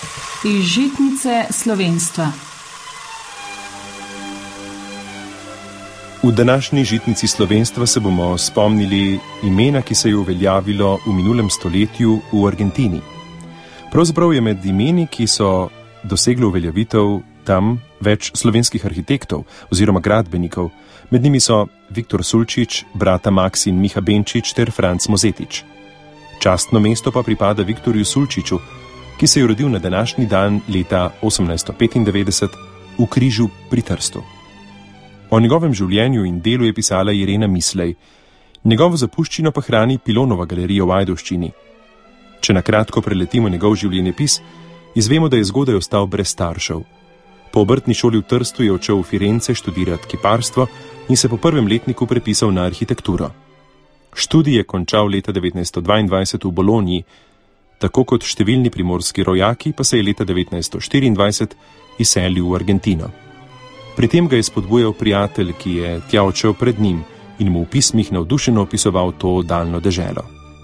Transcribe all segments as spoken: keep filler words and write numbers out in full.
Iz žitnice slovenstva. V današnji žitnici slovenstva se bomo spomnili imena, ki se je uveljavilo v minulem stoletju v Argentini. Pravzaprav je med imeni, ki so dosegli uveljavitev tam, več slovenskih arhitektov oziroma gradbenikov. Med njimi so Viktor Sulčić, brata Maks in Miha Benčić ter Franc Mozetič. Častno mesto pa pripada Viktorju Sulčiću, ki se je rodil na današnji dan leta osemnajststo petindevetdeset v Križu pri Trstu. O njegovem življenju in delu je pisala Irena Mislej. Njegovo zapuščino pa hrani Pilonova galerija v Ajdovščini. Če na kratko preletimo njegov življenjepis, izvemo, da je zgodaj ostal brez staršev. Po obrtni šoli v Trstu je odšel v Firence študirati kiparstvo in se po prvem letniku prepisal na arhitekturo. Študij je končal leta devetnajststo dvaindvajset v Bologni, tako kot številni primorski rojaki pa se je leta devetnajststo štiriindvajset izselil v Argentino. Pri tem ga je spodbujal prijatelj, ki je tja odšel pred njim in mu v pismih navdušeno opisoval to daljno deželo.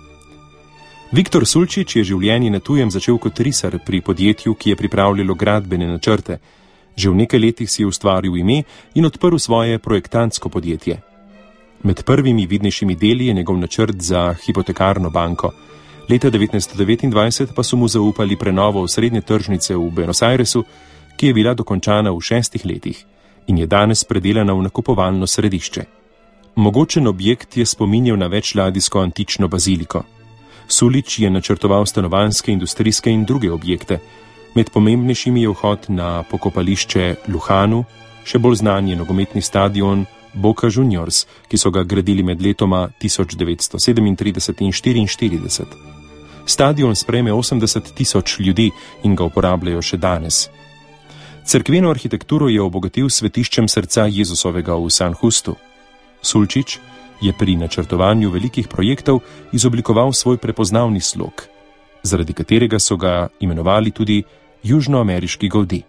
Viktor Sulčić je življenje na tujem začel kot risar pri podjetju, ki je pripravljalo gradbene načrte. Že v nekaj letih si je ustvaril ime in odprl svoje projektantsko podjetje. Med prvimi vidnejšimi deli je njegov načrt za hipotekarno banko. Leta devetnajststo devetindvajset pa so mu zaupali prenovo srednje tržnice v Buenos Airesu, ki je bila dokončana v šestih letih in je danes predelana v nakupovalno središče. Mogočen objekt je spominjal na večladijsko antično baziliko. Sulčić je načrtoval stanovanjske, industrijske in druge objekte. Med pomembnejšimi je vhod na pokopališče Lujanu, še bolj znan je nogometni stadion Boca Juniors, ki so ga gradili med letoma tisoč devetsto sedemintrideset in štiriinštirideset. Stadion sprejme osemdeset tisoč ljudi in ga uporabljajo še danes. Cerkveno arhitekturo je obogatil s svetiščem srca Jezusovega v San Justu. Sulčić je pri načrtovanju velikih projektov izoblikoval svoj prepoznavni slog, zaradi katerega so ga imenovali tudi južnoameriški Gaudí.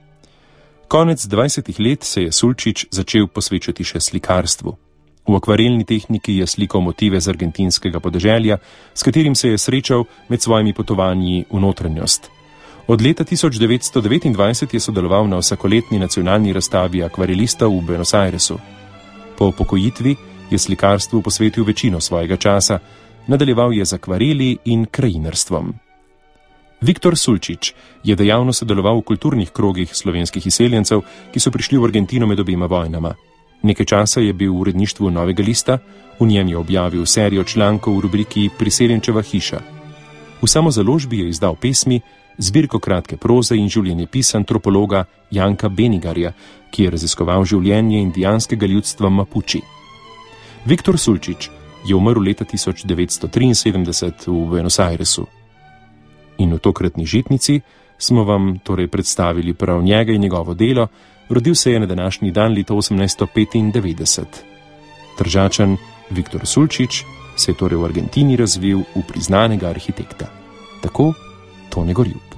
Konec dvajsetih let se je Sulčić začel posvečati še slikarstvu. V akvarelni tehniki je slikal motive z argentinskega podeželja, s katerim se je srečal med svojimi potovanji v notranjost. Od leta tisoč devetsto devetindvajset je sodeloval na vsakoletni nacionalni razstavi akvarelista v Buenos Airesu. Po upokojitvi je slikarstvu posvetil večino svojega časa, nadaljeval je z akvareli in krajinarstvom. Viktor Sulčić je dejavno sodeloval v kulturnih krogih slovenskih izseljencev, ki so prišli v Argentino med obima vojnama. Nekaj časa je bil v uredništvu Novega lista, v njem je objavil serijo člankov v rubriki Priseljenčeva hiša. V samozaložbi je izdal pesmi, zbirko kratke proze in življenjepis antropologa Janka Benigarja, ki je raziskoval življenje indijanskega ljudstva Mapuči. Viktor Sulčić je umrl leta tisoč devetsto triinsedemdeset v Buenos Airesu. In v tokratni žitnici smo vam torej predstavili prav njega in njegovo delo. Rodil se je na današnji dan leta osemnajststo petindevetdeset. Tržačan Viktor Sulčić se je torej v Argentini razvil v priznanega arhitekta. Tako Tone Gorjup.